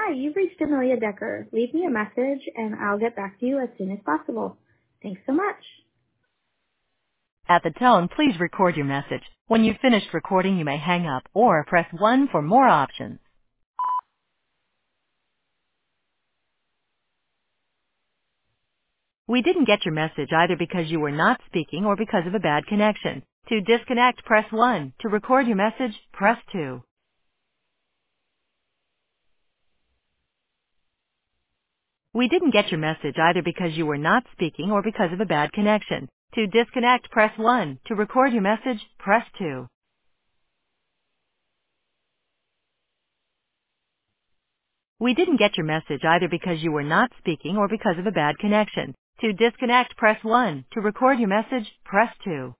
Hi, you've reached Amelia Decker. Leave me a message and I'll get back to you as soon as possible. Thanks so much. At the tone, please record your message. When you've finished recording, you may hang up or press 1 for more options. We didn't get your message either because you were not speaking or because of a bad connection. To disconnect, press 1. To record your message, press 2. We didn't get your message either because you were not speaking or because of a bad connection. To disconnect, press 1. To record your message, press 2. We didn't get your message either because you were not speaking or because of a bad connection. To disconnect, press 1. To record your message, press 2.